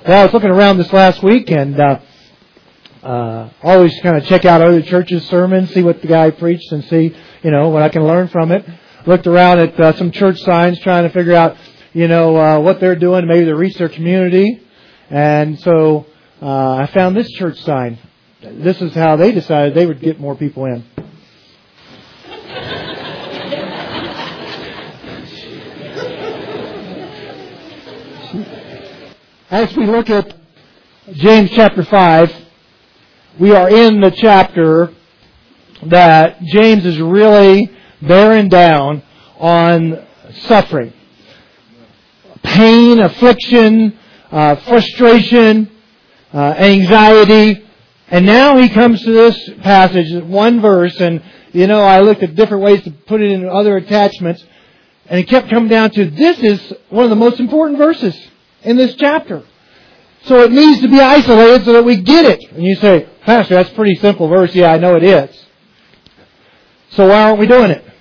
Well, I was looking around this last week and always kind of check out other churches' sermons, see what the guy preached and see, what I can learn from it. Looked around at some church signs trying to figure out, what they're doing, maybe to reach their community. And so I found this church sign. This is how they decided they would get more people in. As we look at James chapter 5, we are in the chapter that James is really bearing down on suffering, pain, affliction, frustration, anxiety. And now he comes to this passage, one verse, and I looked at different ways to put it in other attachments, and it kept coming down to this is one of the most important verses in this chapter. So it needs to be isolated so that we get it. And you say, Pastor, that's a pretty simple verse. Yeah, I know it is. So why aren't we doing it?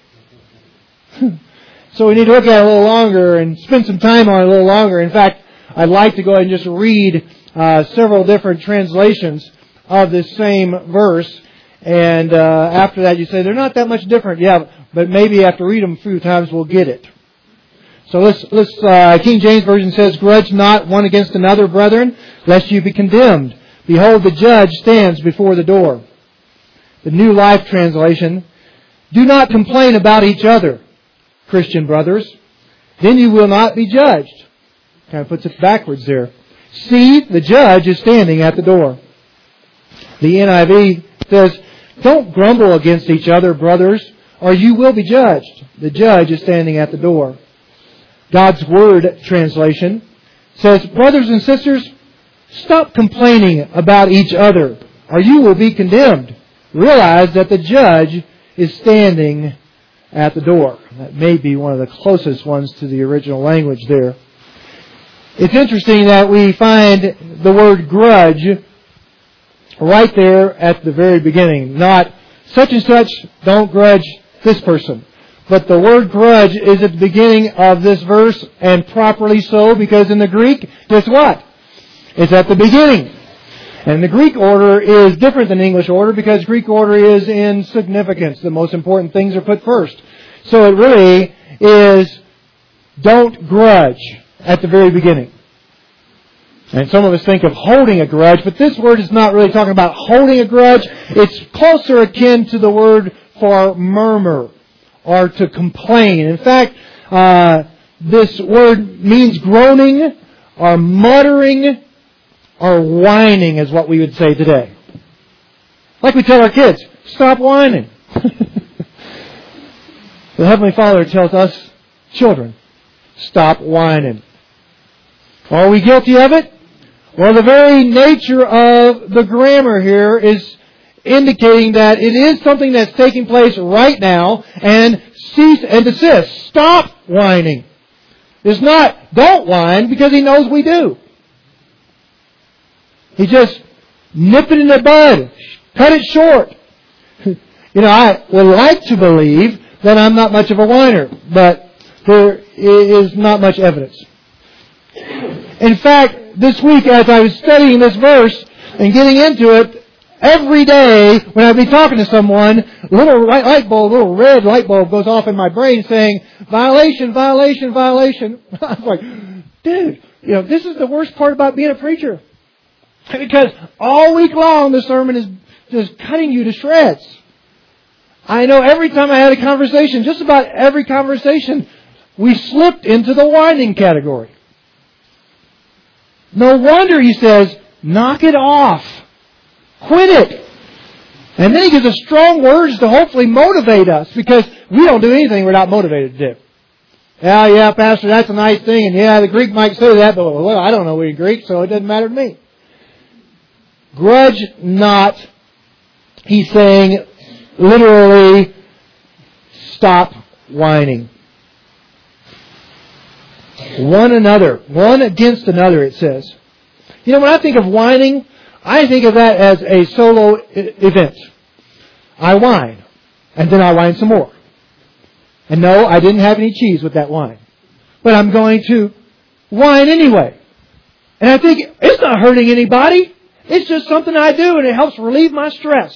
So we need to look at it a little longer and spend some time on it a little longer. In fact, I'd like to go ahead and just read several different translations of this same verse. And after that you say, they're not that much different. Yeah, but maybe after read them a few times we'll get it. So let's King James Version says, grudge not one against another, brethren, lest you be condemned. Behold, the judge stands before the door. The New Life Translation, do not complain about each other, Christian brothers. Then you will not be judged. Kind of puts it backwards there. See, the judge is standing at the door. The NIV says, don't grumble against each other, brothers, or you will be judged. The judge is standing at the door. God's Word Translation says, brothers and sisters, stop complaining about each other, or you will be condemned. Realize that the judge is standing at the door. That may be one of the closest ones to the original language there. It's interesting that we find the word grudge right there at the very beginning. Not such and such, don't grudge this person. But the word grudge is at the beginning of this verse, and properly so, because in the Greek, guess what? It's at the beginning. And the Greek order is different than English order, because Greek order is in significance. The most important things are put first. So it really is don't grudge at the very beginning. And some of us think of holding a grudge, but this word is not really talking about holding a grudge. It's closer akin to the word for murmur or to complain. In fact, this word means groaning or muttering or whining is what we would say today. Like we tell our kids, stop whining. The Heavenly Father tells us, children, stop whining. Are we guilty of it? Well, the very nature of the grammar here is indicating that it is something that's taking place right now, and cease and desist. Stop whining. It's not, don't whine, because He knows we do. He just nip it in the bud. Cut it short. I would like to believe that I'm not much of a whiner, but there is not much evidence. In fact, this week as I was studying this verse and getting into it, every day when I'd be talking to someone, a little red light bulb goes off in my brain saying, violation, violation, violation. I was like, dude, this is the worst part about being a preacher. Because all week long the sermon is just cutting you to shreds. I know every time I had a conversation, just about every conversation, we slipped into the whining category. No wonder He says, knock it off. Quit it. And then He gives us strong words to hopefully motivate us, because we don't do anything we're not motivated to do. Yeah, Pastor, that's a nice thing. And yeah, the Greek might say that, but well, I don't know any Greek, so it doesn't matter to me. Grudge not. He's saying, literally, stop whining. One against another, it says. When I think of whining, I think of that as a solo event. I whine, and then I whine some more. And no, I didn't have any cheese with that wine. But I'm going to whine anyway. And I think, it's not hurting anybody. It's just something I do, and it helps relieve my stress.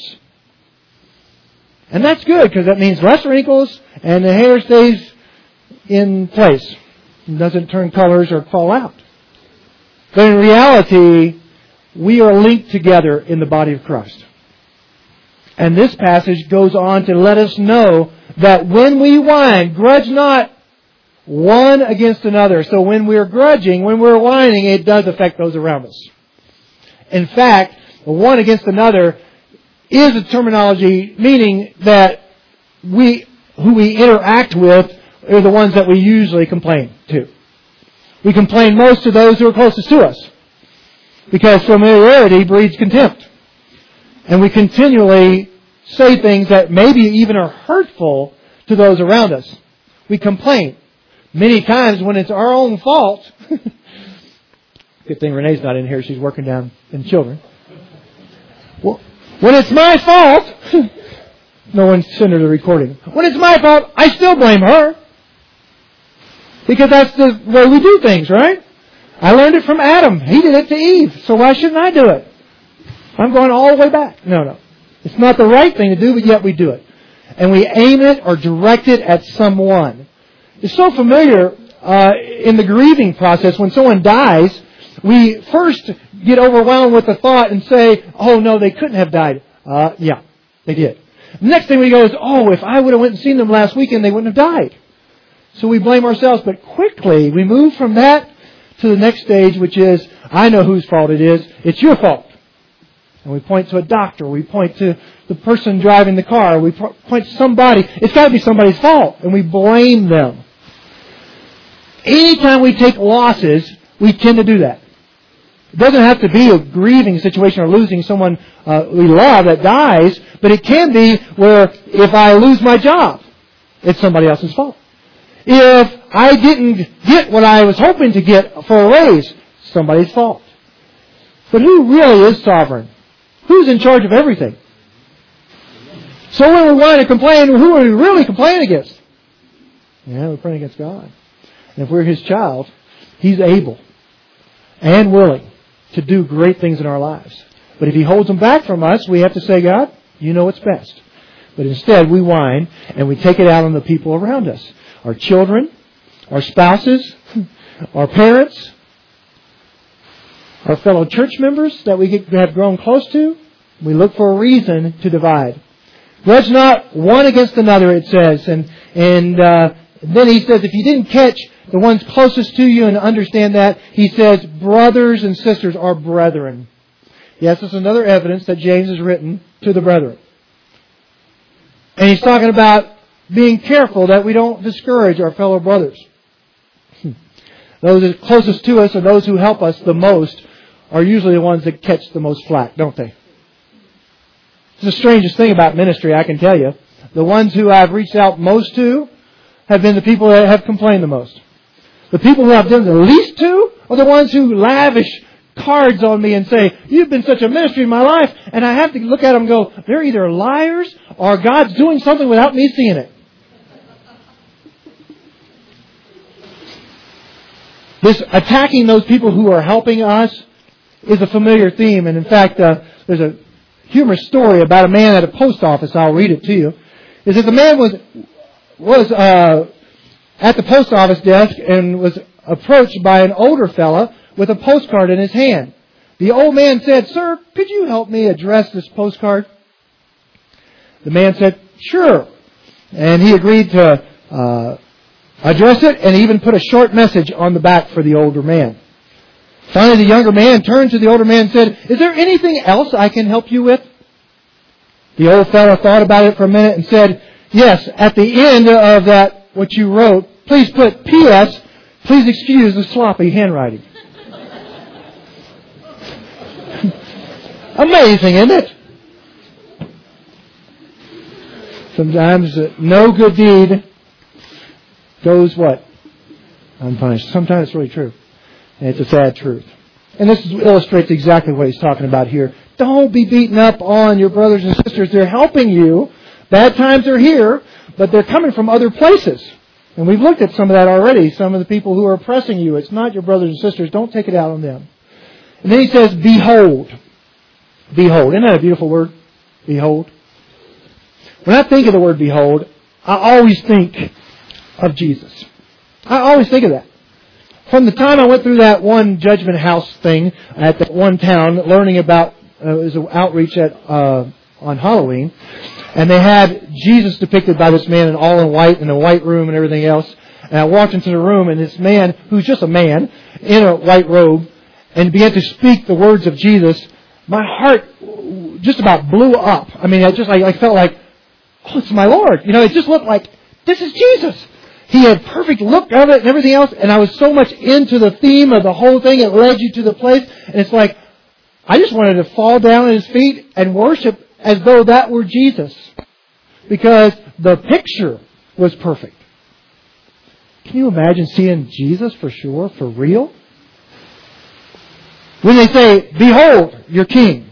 And that's good, because that means less wrinkles, and the hair stays in place. It doesn't turn colors or fall out. But in reality, we are linked together in the body of Christ. And this passage goes on to let us know that when we whine, grudge not one against another. So when we're grudging, when we're whining, it does affect those around us. In fact, one against another is a terminology meaning that who we interact with are the ones that we usually complain to. We complain most to those who are closest to us, because familiarity breeds contempt. And we continually say things that maybe even are hurtful to those around us. We complain. Many times when it's our own fault. Good thing Renee's not in here. She's working down in children. Well, when it's my fault, no one sent her the recording. When it's my fault, I still blame her. Because that's the way we do things, right? I learned it from Adam. He did it to Eve. So why shouldn't I do it? I'm going all the way back. No. It's not the right thing to do, but yet we do it. And we aim it or direct it at someone. It's so familiar in the grieving process. When someone dies, we first get overwhelmed with the thought and say, oh no, they couldn't have died. Yeah, they did. The next thing we go is, oh, if I would have went and seen them last weekend, they wouldn't have died. So we blame ourselves, but quickly we move from that to the next stage, which is, I know whose fault it is. It's your fault. And we point to a doctor. We point to the person driving the car. We point to somebody. It's got to be somebody's fault. And we blame them. Anytime we take losses, we tend to do that. It doesn't have to be a grieving situation or losing someone we love that dies, but it can be where if I lose my job, it's somebody else's fault. If I didn't get what I was hoping to get for a raise, somebody's fault. But who really is sovereign? Who's in charge of everything? So when we whine and complain, who are we really complaining against? Yeah, we're praying against God. And if we're His child, He's able and willing to do great things in our lives. But if He holds them back from us, we have to say, God, you know what's best. But instead, we whine and we take it out on the people around us. Our children, our spouses, our parents, our fellow church members that we have grown close to. We look for a reason to divide. Grudge not one against another, it says. And then he says, if you didn't catch the ones closest to you and understand that, he says, brothers and sisters are brethren. Yes, this is another evidence that James has written to the brethren. And he's talking about being careful that we don't discourage our fellow brothers. Those closest to us or those who help us the most are usually the ones that catch the most flack, don't they? It's the strangest thing about ministry, I can tell you. The ones who I've reached out most to have been the people that have complained the most. The people who I've done the least to are the ones who lavish cards on me and say, you've been such a ministry in my life, and I have to look at them and go, they're either liars or God's doing something without me seeing it. This attacking those people who are helping us is a familiar theme. And in fact, there's a humorous story about a man at a post office. I'll read it to you. Is that the man was at the post office desk and was approached by an older fella with a postcard in his hand. The old man said, sir, could you help me address this postcard? The man said, sure. And he agreed to address it and even put a short message on the back for the older man. Finally, the younger man turned to the older man and said, is there anything else I can help you with? The old fellow thought about it for a minute and said, yes, at the end of that, what you wrote, please put P.S. Please excuse the sloppy handwriting. Amazing, isn't it? Sometimes no good deed goes what? Unpunished. Sometimes it's really true. And it's a sad truth. And this illustrates exactly what he's talking about here. Don't be beaten up on your brothers and sisters. They're helping you. Bad times are here, but they're coming from other places. And we've looked at some of that already. Some of the people who are oppressing you. It's not your brothers and sisters. Don't take it out on them. And then he says, behold. Behold. Isn't that a beautiful word? Behold. When I think of the word behold, I always think of Jesus. I always think of that. From the time I went through that one Judgment House thing at that one town, learning about, it was an outreach on Halloween, and they had Jesus depicted by this man all in white in a white room and everything else. And I walked into the room, and this man, who's just a man, in a white robe, and began to speak the words of Jesus, my heart just about blew up. I mean, I felt like, oh, it's my Lord. It just looked like, this is Jesus. He had perfect look of it and everything else, and I was so much into the theme of the whole thing, it led you to the place, and it's like, I just wanted to fall down at His feet and worship as though that were Jesus. Because the picture was perfect. Can you imagine seeing Jesus for sure, for real? When they say, behold, your King.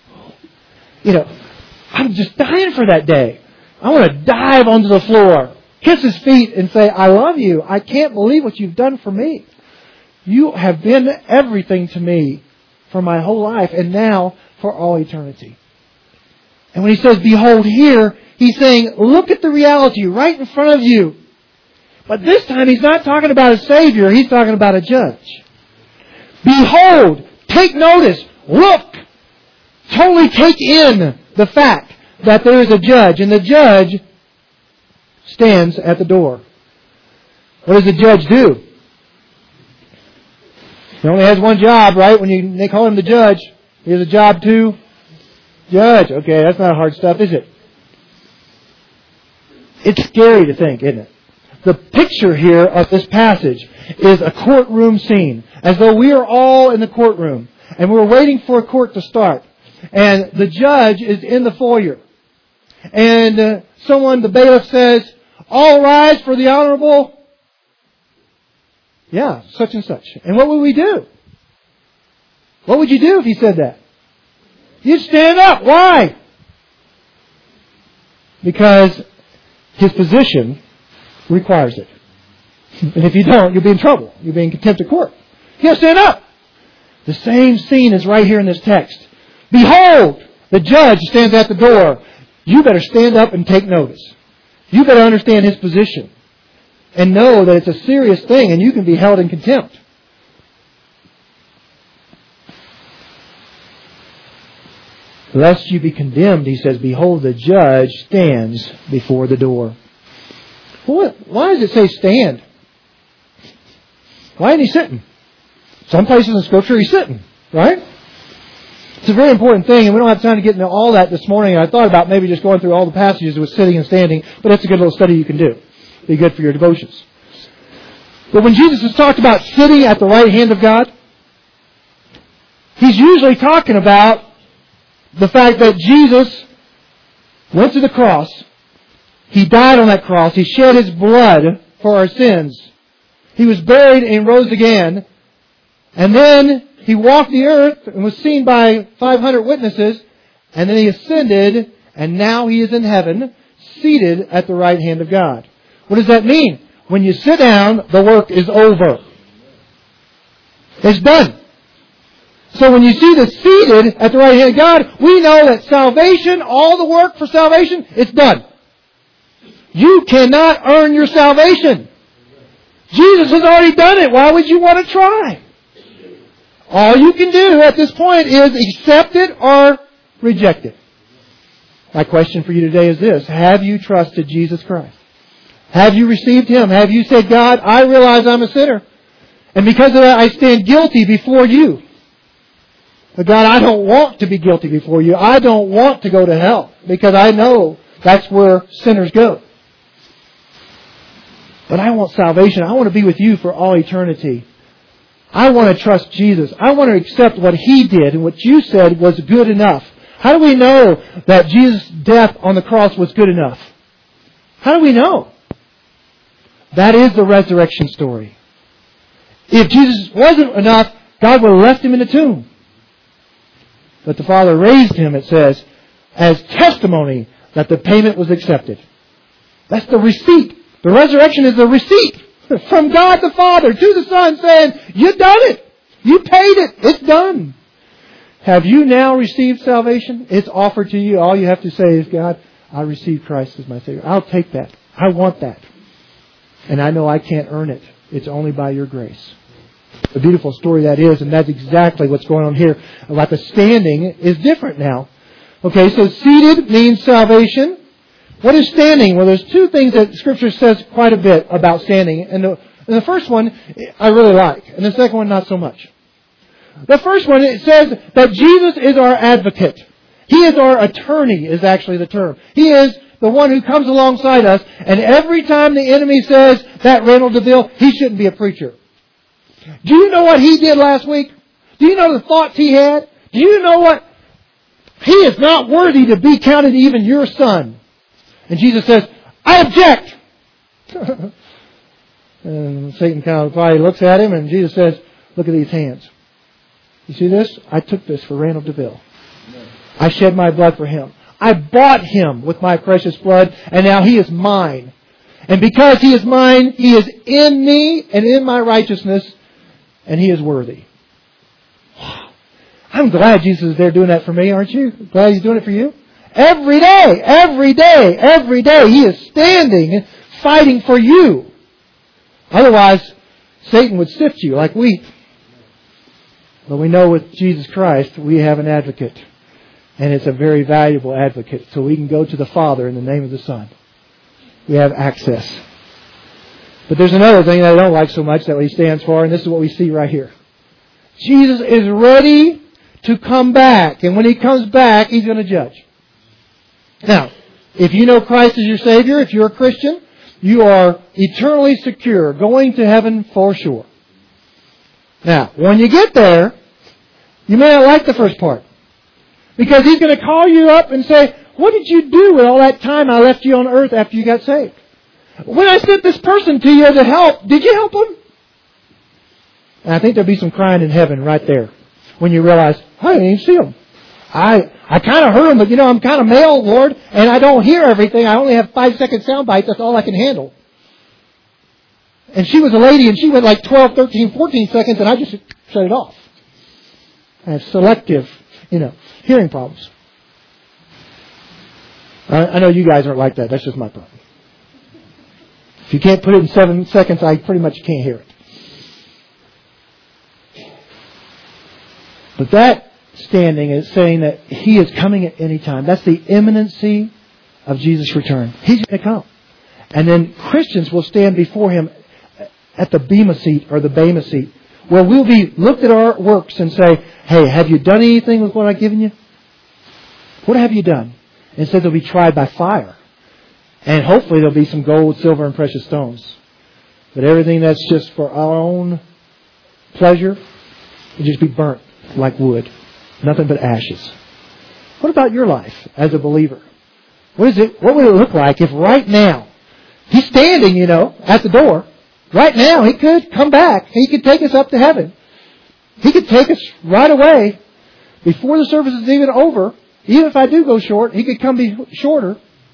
I'm just dying for that day. I want to dive onto the floor, kiss His feet and say, I love you. I can't believe what you've done for me. You have been everything to me for my whole life and now for all eternity. And when He says, behold here, He's saying, look at the reality right in front of you. But this time He's not talking about a Savior. He's talking about a judge. Behold, take notice, look, totally take in the fact that there is a judge. And the judge stands at the door. What does the judge do? He only has one job, right? When they call him the judge, he has a job to judge. Okay, that's not hard stuff, is it? It's scary to think, isn't it? The picture here of this passage is a courtroom scene, as though we are all in the courtroom, and we're waiting for a court to start. And the judge is in the foyer. And the bailiff says, all rise for the honorable, such and such. And what would we do? What would you do if he said that? You'd stand up. Why? Because his position requires it. And if you don't, you'll be in trouble. You'll be in contempt of court. You got to stand up. The same scene is right here in this text. Behold, the judge stands at the door. You better stand up and take notice. You better understand his position and know that it's a serious thing and you can be held in contempt. Lest you be condemned, he says, behold, the judge stands before the door. Why does it say stand? Why isn't he sitting? Some places in Scripture he's sitting, right? It's a very important thing, and we don't have time to get into all that this morning. I thought about maybe just going through all the passages with sitting and standing, but that's a good little study you can do. Be good for your devotions. But when Jesus is talked about sitting at the right hand of God, he's usually talking about the fact that Jesus went to the cross. He died on that cross. He shed His blood for our sins. He was buried and rose again. And then He walked the earth and was seen by 500 witnesses. And then He ascended. And now He is in heaven, seated at the right hand of God. What does that mean? When you sit down, the work is over. It's done. So when you see the seated at the right hand of God, we know that salvation, all the work for salvation, it's done. You cannot earn your salvation. Jesus has already done it. Why would you want to try? All you can do at this point is accept it or reject it. My question for you today is this. Have you trusted Jesus Christ? Have you received Him? Have you said, God, I realize I'm a sinner. And because of that, I stand guilty before you. But God, I don't want to be guilty before you. I don't want to go to hell. Because I know that's where sinners go. But I want salvation. I want to be with you for all eternity. I want to trust Jesus. I want to accept what He did and what you said was good enough. How do we know that Jesus' death on the cross was good enough? How do we know? That is the resurrection story. If Jesus wasn't enough, God would have left Him in the tomb. But the Father raised Him, it says, as testimony that the payment was accepted. That's the receipt. The resurrection is the receipt from God the Father to the Son saying, you've done it. You paid it. It's done. Have you now received salvation? It's offered to you. All you have to say is, God, I receive Christ as my Savior. I'll take that. I want that. And I know I can't earn it. It's only by your grace. A beautiful story that is, and that's exactly what's going on here. About the standing is different now. Okay, so seated means salvation. What is standing? Well, there's two things that Scripture says quite a bit about standing. And the first one I really like, and the second one not so much. The first one, it says that Jesus is our advocate. He is our attorney, is actually the term. He is the one who comes alongside us, and every time the enemy says that Randall DeVille, he shouldn't be a preacher. Do you know what he did last week? Do you know the thoughts he had? Do you know what? He is not worthy to be counted even your son. And Jesus says, I object. And Satan kind of probably looks at him, and Jesus says, look at these hands. You see this? I took this for Randall DeVille. I shed my blood for him. I bought him with my precious blood, and now he is mine. And because he is mine, he is in me and in my righteousness, and he is worthy. I'm glad Jesus is there doing that for me, aren't you? Glad he's doing it for you? Every day, every day, every day, he is standing, fighting for you. Otherwise, Satan would sift you like wheat. But we know with Jesus Christ, we have an advocate. And it's a very valuable advocate. So we can go to the Father in the name of the Son. We have access. But there's another thing that I don't like so much that he stands for, and this is what we see right here. Jesus is ready to come back. And when he comes back, he's going to judge. Now, if you know Christ as your Savior, if you're a Christian, you are eternally secure, going to heaven for sure. Now, when you get there, you may not like the first part. Because he's going to call you up and say, what did you do with all that time I left you on earth after you got saved? When I sent this person to you to help, did you help him? And I think there'll be some crying in heaven right there. When you realize, I didn't even see him. I kind of heard him, but I'm kind of male, Lord, and I don't hear everything. I only have 5-second sound bites. That's all I can handle. And she was a lady, and she went like 12, 13, 14 seconds, and I just shut it off. I have selective, hearing problems. I know you guys aren't like that. That's just my problem. If you can't put it in 7 seconds, I pretty much can't hear it. But that standing is saying that He is coming at any time. That's the imminency of Jesus' return. He's going to come. And then Christians will stand before Him at the Bema seat or the Bema seat, where we'll be looked at our works and say, hey, have you done anything with what I've given you? What have you done? Instead, they'll be tried by fire. And hopefully there'll be some gold, silver, and precious stones. But everything that's just for our own pleasure will just be burnt like wood. Nothing but ashes. What about your life as a believer? What would it look like if right now, He's standing, at the door. Right now, He could come back. He could take us up to heaven. He could take us right away before the service is even over. Even if I do go short, He could come be shorter.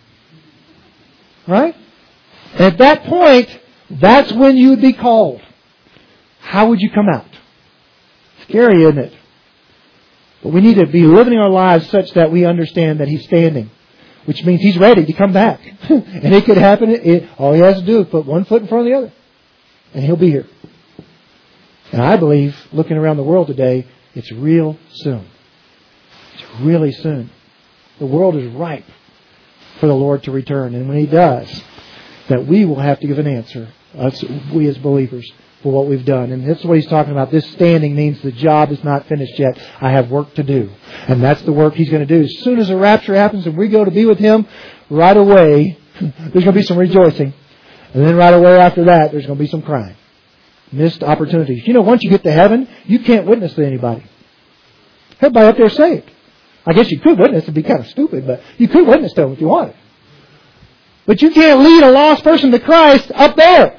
Right? And at that point, that's when you would be called. How would you come out? Scary, isn't it? But we need to be living our lives such that we understand that He's standing. Which means He's ready to come back. And it could happen. All He has to do is put one foot in front of the other. And He'll be here. And I believe, looking around the world today, it's real soon. It's really soon. The world is ripe for the Lord to return. And when He does, that we will have to give an answer, we as believers, for what we've done. And that's what He's talking about. This standing means the job is not finished yet. I have work to do. And that's the work He's going to do. As soon as the rapture happens and we go to be with Him, right away, there's going to be some rejoicing. And then right away after that, there's going to be some crying. Missed opportunities. Once you get to heaven, you can't witness to anybody. Everybody up there is saved. I guess you could witness. It'd be kind of stupid, but you could witness to them if you wanted. But you can't lead a lost person to Christ up there.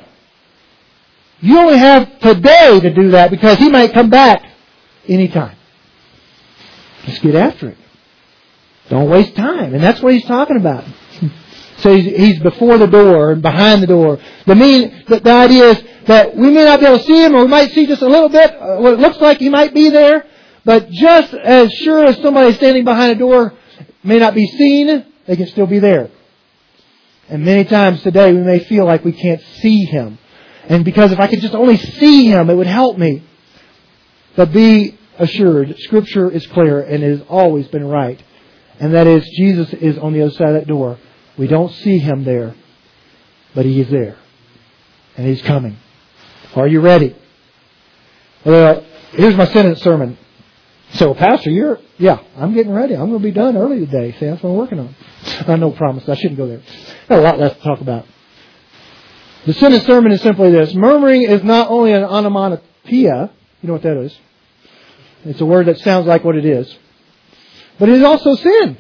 You only have today to do that because He might come back anytime. Let's get after it. Don't waste time. And that's what He's talking about. So He's before the door and behind the door. The idea is that we may not be able to see Him, or we might see just a little bit what it looks like He might be there. But just as sure as somebody standing behind a door may not be seen, they can still be there. And many times today we may feel like we can't see Him. And because if I could just only see Him, it would help me. But be assured, Scripture is clear and it has always been right. And that is, Jesus is on the other side of that door. We don't see Him there, but He is there. And He's coming. Are you ready? Well, here's my sentence sermon. So, Pastor, I'm getting ready. I'm going to be done early today. See, that's what I'm working on. No promise. I shouldn't go there. Got a lot left to talk about. The sentence sermon is simply this. Murmuring is not only an onomatopoeia. You know what that is? It's a word that sounds like what it is. But it is also sin.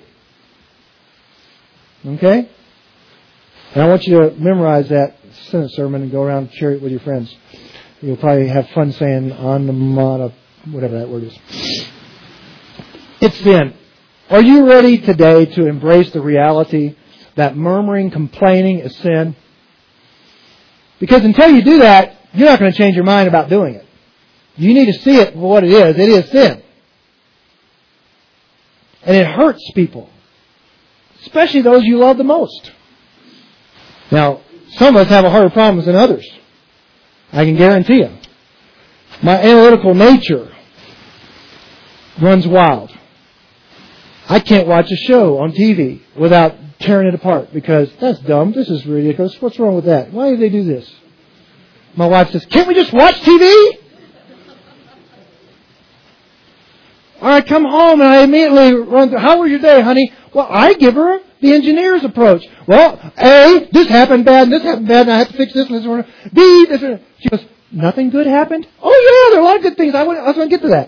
Okay? And I want you to memorize that sentence sermon and go around and share it with your friends. You'll probably have fun saying whatever that word is. It's sin. Are you ready today to embrace the reality that murmuring, complaining is sin? Because until you do that, you're not going to change your mind about doing it. You need to see it for what it is. It is sin. And it hurts people. Especially those you love the most. Now, some of us have harder problems than others. I can guarantee you. My analytical nature runs wild. I can't watch a show on TV without tearing it apart because that's dumb. This is ridiculous. What's wrong with that? Why do they do this? My wife says, can't we just watch TV? Or I come home and I immediately run through, how was your day, honey? Well, I give her the engineer's approach. Well, A, this happened bad, and this happened bad, and I have to fix this and this one. B, this one. She goes, nothing good happened? Oh, yeah, there are a lot of good things. I was going to get to that.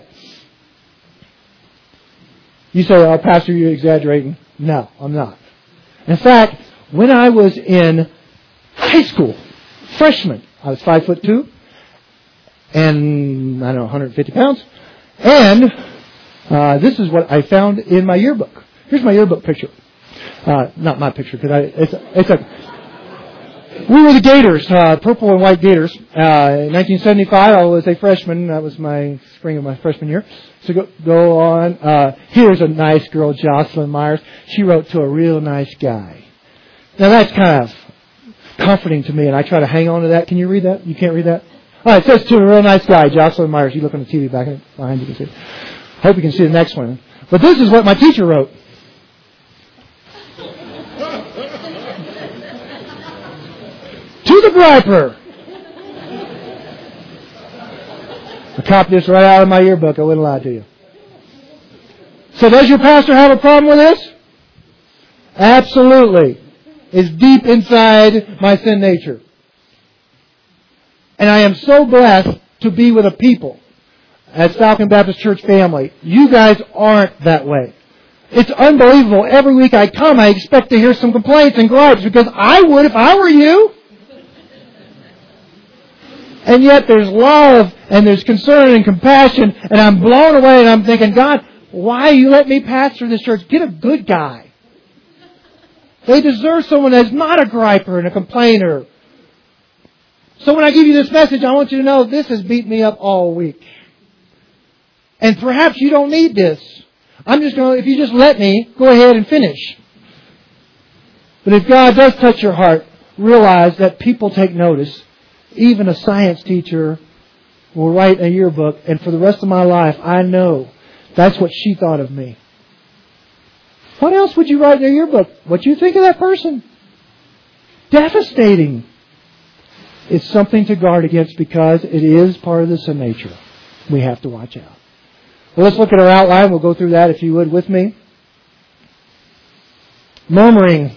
You say, oh, Pastor, you're exaggerating. No, I'm not. In fact, when I was in high school, freshman, I was 5'2", and, 150 pounds, and this is what I found in my yearbook. Here's my yearbook picture. Not my picture, because we were the Gators, purple and white Gators. In 1975, I was a freshman. That was my spring of my freshman year. So go on. Here's a nice girl, Jocelyn Myers. She wrote to a real nice guy. Now that's kind of comforting to me, and I try to hang on to that. Can you read that? You can't read that? All right, it says to a real nice guy, Jocelyn Myers. You look on the TV behind you, you can see it. Hope you can see the next one. But this is what my teacher wrote. To the Griper. I copied this right out of my yearbook. I wouldn't lie to you. So does your pastor have a problem with this? Absolutely. It's deep inside my sin nature. And I am so blessed to be with a people at Falcon Baptist Church family. You guys aren't that way. It's unbelievable. Every week I come, I expect to hear some complaints and gripes because I would if I were you. And yet there's love and there's concern and compassion, and I'm blown away and I'm thinking, God, why you let me pastor this church? Get a good guy. They deserve someone that's not a griper and a complainer. So when I give you this message, I want you to know this has beat me up all week. And perhaps you don't need this. I'm just going to, if you just let me, go ahead and finish. But if God does touch your heart, realize that people take notice. Even a science teacher will write a yearbook, and for the rest of my life, I know that's what she thought of me. What else would you write in your yearbook? What you think of that person? Devastating. It's something to guard against because it is part of the sin nature. We have to watch out. Well, let's look at our outline. We'll go through that if you would with me. Murmuring.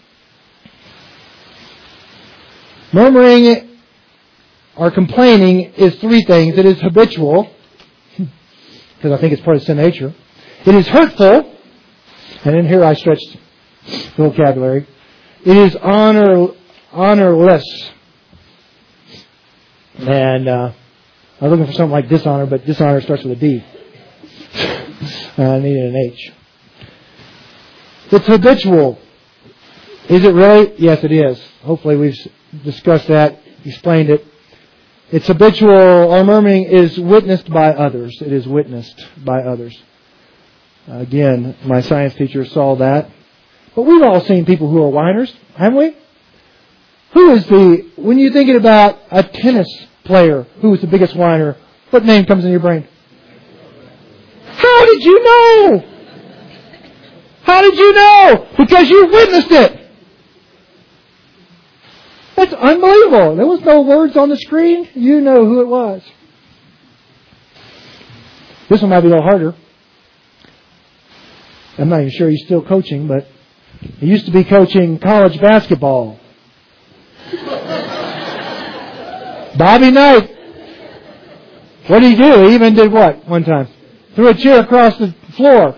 Murmuring or complaining is three things. It is habitual, because I think it's part of sin nature. It is hurtful, and in here I stretched the vocabulary. It is honorless. And I was looking for something like dishonor, but dishonor starts with a D. I needed an H. It's habitual. Is it really? Yes, it is. Hopefully we've discussed that, explained it. It's habitual. Our murmuring is witnessed by others. It is witnessed by others. Again, my science teacher saw that. But we've all seen people who are whiners, haven't we? When you're thinking about a tennis player, who is the biggest whiner, what name comes in your brain? How did you know? How did you know? Because you witnessed it. That's unbelievable. There was no words on the screen. You know who it was. This one might be a little harder. I'm not even sure he's still coaching, but he used to be coaching college basketball. Bobby Knight. What did he do? He even did what one time? Threw a chair across the floor.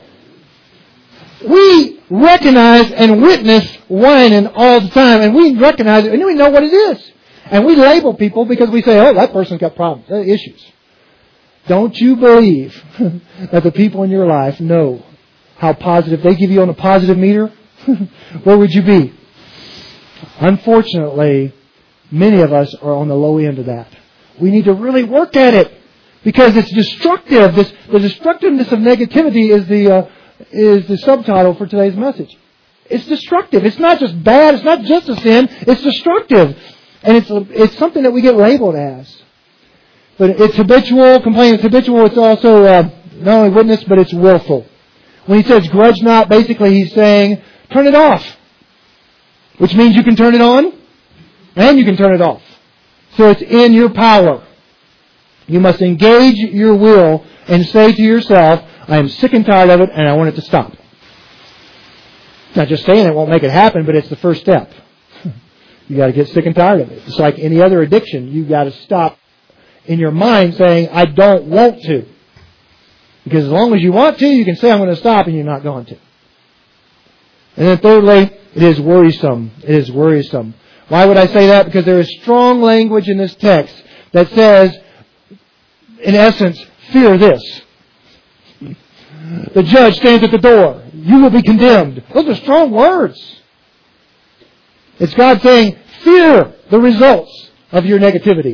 We recognize and witness whining all the time, and we recognize it, and we know what it is. And we label people because we say, oh, that person's got problems, issues. Don't you believe that the people in your life know how positive, they give you on a positive meter? Where would you be? Unfortunately, many of us are on the low end of that. We need to really work at it because it's destructive. The destructiveness of negativity is the subtitle for today's message. It's destructive. It's not just bad. It's not just a sin. It's destructive. And it's something that we get labeled as. But it's habitual. Complaining is habitual. It's also not only witness, but it's willful. When he says grudge not, basically he's saying turn it off. Which means you can turn it on and you can turn it off. So it's in your power. You must engage your will and say to yourself, I am sick and tired of it and I want it to stop. Not just saying it won't make it happen, but it's the first step. You got to get sick and tired of it. It's like any other addiction. You got to stop in your mind saying, I don't want to. Because as long as you want to, you can say, I'm going to stop, and you're not going to. And then thirdly, it is worrisome. It is worrisome. Why would I say that? Because there is strong language in this text that says, in essence, fear this. The judge stands at the door. You will be condemned. Those are strong words. It's God saying, fear the results of your negativity.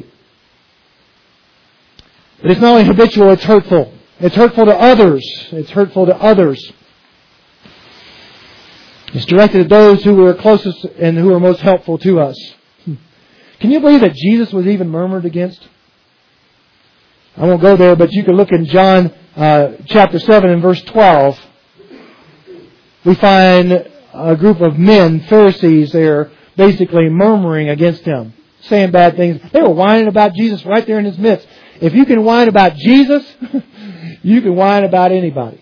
But it's not only habitual, it's hurtful. It's hurtful to others. It's hurtful to others. It's directed at those who were closest and who are most helpful to us. Can you believe that Jesus was even murmured against? I won't go there, but you can look in John chapter 7 and verse 12. We find a group of men, Pharisees, there basically murmuring against Him, saying bad things. They were whining about Jesus right there in His midst. If you can whine about Jesus, you can whine about anybody.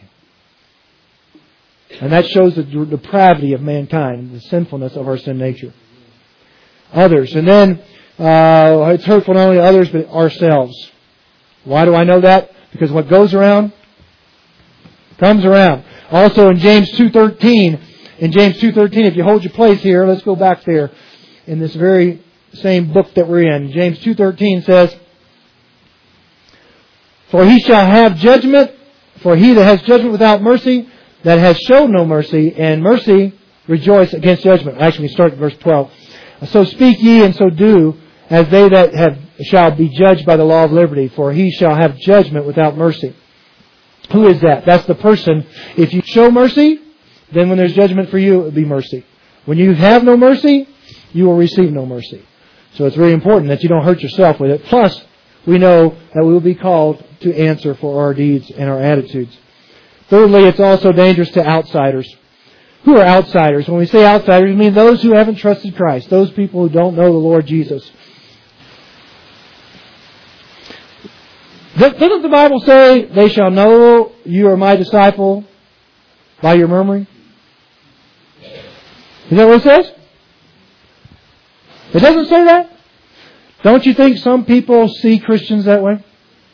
And that shows the depravity of mankind, the sinfulness of our sin nature. Others. And then it's hurtful not only to others, but ourselves. Why do I know that? Because what goes around comes around. Also in James 2:13, if you hold your place here, let's go back there in this very same book that we're in. James 2:13 says, For he shall have judgment, for he that has judgment without mercy, that has showed no mercy, and mercy rejoice against judgment. Actually, we start at verse 12. So speak ye and so do, as they that shall be judged by the law of liberty, for he shall have judgment without mercy. Who is that? That's the person. If you show mercy, then when there's judgment for you, it will be mercy. When you have no mercy, you will receive no mercy. So it's very important that you don't hurt yourself with it. Plus, we know that we will be called to answer for our deeds and our attitudes. Thirdly, it's also dangerous to outsiders. Who are outsiders? When we say outsiders, we mean those who haven't trusted Christ. Those people who don't know the Lord Jesus. Doesn't the Bible say, they shall know you are my disciple by your murmuring? Is that what it says? It doesn't say that? Don't you think some people see Christians that way?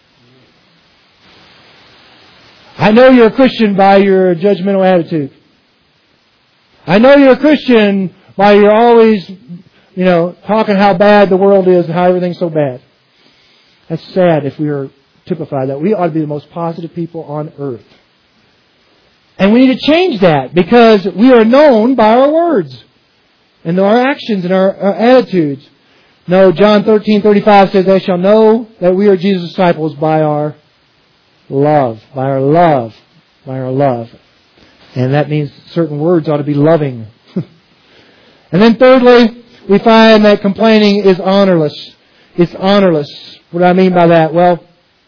I know you're a Christian by your judgmental attitude. I know you're a Christian by your always, talking how bad the world is and how everything's so bad. That's sad if we are typified that. We ought to be the most positive people on earth. And we need to change that because we are known by our words and our actions and our attitudes. No, John 13:35 says, they shall know that we are Jesus' disciples by our love. By our love. By our love. And that means certain words ought to be loving. And then thirdly, we find that complaining is honorless. It's honorless. What do I mean by that? Well,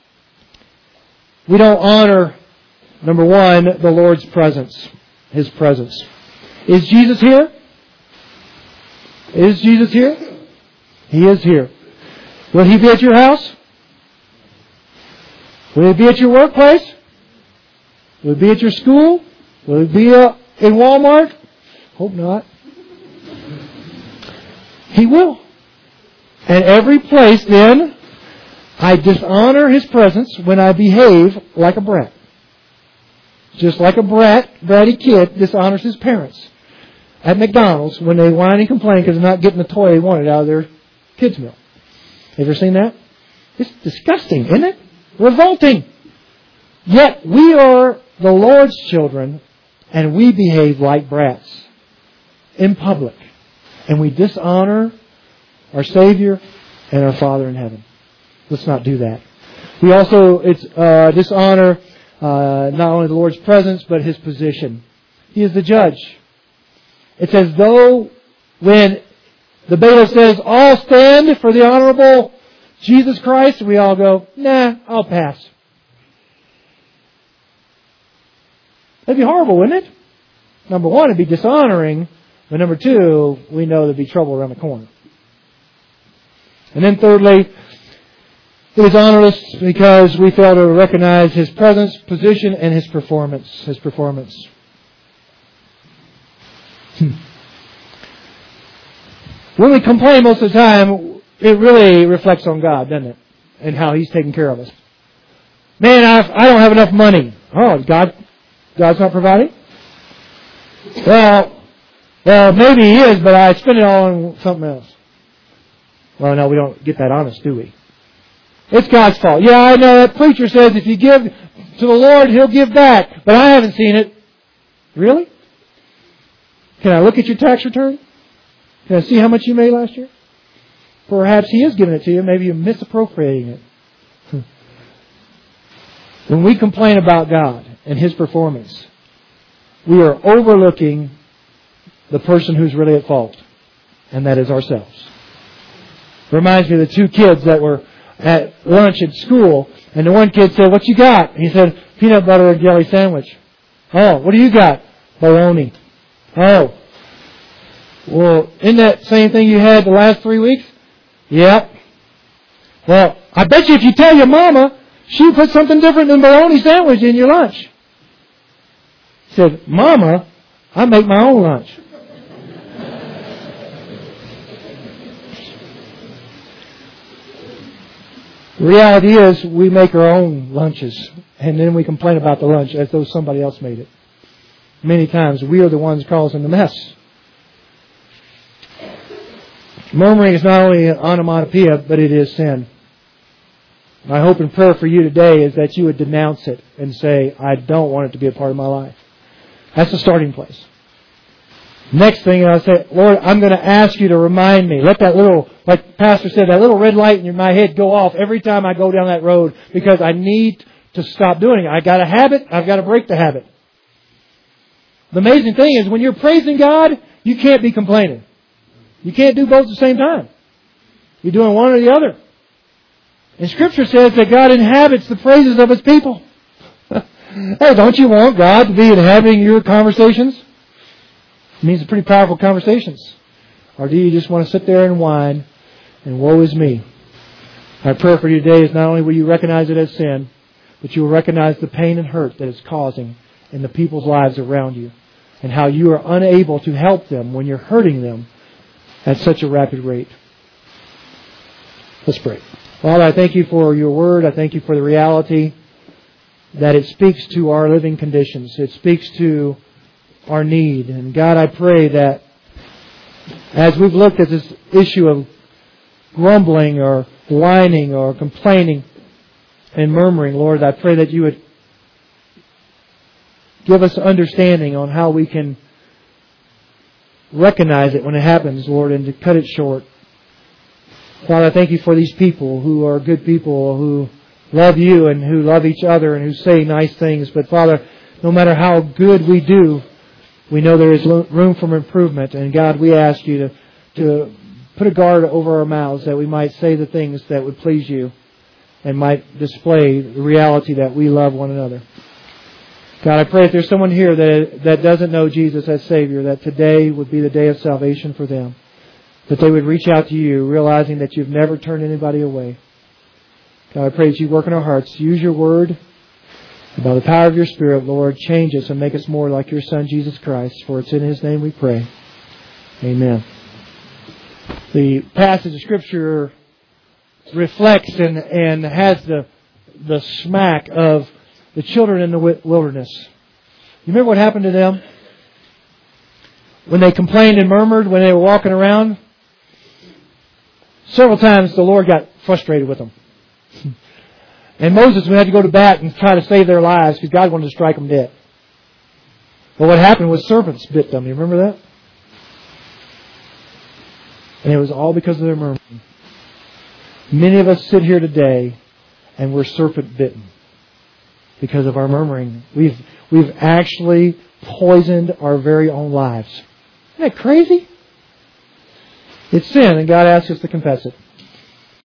we don't honor, number one, the Lord's presence. His presence. Is Jesus here? Is Jesus here? He is here. Will He be at your house? Will He be at your workplace? Will He be at your school? Will He be in Walmart? Hope not. He will. And every place then, I dishonor His presence when I behave like a brat. Just like a bratty kid dishonors his parents at McDonald's when they whine and complain because they're not getting the toy they wanted out of their kids' meal. Have you ever seen that? It's disgusting, isn't it? Revolting. Yet we are the Lord's children and we behave like brats in public. And we dishonor our Savior and our Father in heaven. Let's not do that. We also dishonor not only the Lord's presence, but His position. He is the judge. It's as though when the bailiff says, all stand for the honorable Jesus Christ, we all go, nah, I'll pass. That'd be horrible, wouldn't it? Number one, it'd be dishonoring. But number two, we know there'd be trouble around the corner. And then thirdly, it is honorless because we fail to recognize His presence, position, and His performance. His performance. When we complain most of the time, it really reflects on God, doesn't it? And how He's taking care of us. Man, I don't have enough money. Oh, God's not providing? Well, maybe He is, but I spend it all on something else. Well, no, we don't get that honest, do we? It's God's fault. Yeah, I know that preacher says if you give to the Lord, He'll give back. But I haven't seen it. Really? Can I look at your tax return? Can I see how much you made last year? Perhaps He is giving it to you. Maybe you're misappropriating it. When we complain about God and His performance, we are overlooking the person who's really at fault. And that is ourselves. Reminds me of the two kids that were at lunch at school. And the one kid said, what you got? And he said, peanut butter and jelly sandwich. Oh, what do you got? Bologna. Oh. Well, isn't that same thing you had the last 3 weeks? Yep. Well, I bet you if you tell your mama, she put something different than bologna sandwich in your lunch. He said, Mama, I make my own lunch. The reality is we make our own lunches and then we complain about the lunch as though somebody else made it. Many times we are the ones causing the mess. Murmuring is not only an onomatopoeia, but it is sin. My hope and prayer for you today is that you would denounce it and say, I don't want it to be a part of my life. That's the starting place. Next thing, I'll say, Lord, I'm going to ask you to remind me. Let that little, like Pastor said, that little red light in my head go off every time I go down that road because I need to stop doing it. I got a habit. I've got to break the habit. The amazing thing is when you're praising God, you can't be complaining. You can't do both at the same time. You're doing one or the other. And Scripture says that God inhabits the praises of His people. Hey, don't you want God to be inhabiting your conversations? It means pretty powerful conversations. Or do you just want to sit there and whine and woe is me? My prayer for you today is not only will you recognize it as sin, but you will recognize the pain and hurt that it's causing in the people's lives around you and how you are unable to help them when you're hurting them at such a rapid rate. Let's pray. Father, I thank you for your word. I thank you for the reality that it speaks to our living conditions. It speaks to our need. And God, I pray that as we've looked at this issue of grumbling or whining or complaining and murmuring, Lord, I pray that you would give us understanding on how we can recognize it when it happens, Lord, and to cut it short. Father, I thank you for these people who are good people, who love you and who love each other and who say nice things. But Father, no matter how good we do, we know there is room for improvement. And God, we ask you to put a guard over our mouths that we might say the things that would please you and might display the reality that we love one another. God, I pray if there's someone here that doesn't know Jesus as Savior, that today would be the day of salvation for them. That they would reach out to you, realizing that you've never turned anybody away. God, I pray that you work in our hearts. Use your word. And by the power of your Spirit, Lord, change us and make us more like your Son, Jesus Christ. For it's in His name we pray. Amen. The passage of Scripture reflects and has the smack of the children in the wilderness. You remember what happened to them? When they complained and murmured when they were walking around? Several times the Lord got frustrated with them. And Moses had to go to bat and try to save their lives because God wanted to strike them dead. But what happened was serpents bit them. You remember that? And it was all because of their murmuring. Many of us sit here today and we're serpent bitten because of our murmuring. We've actually poisoned our very own lives. Isn't that crazy? It's sin, and God asks us to confess it.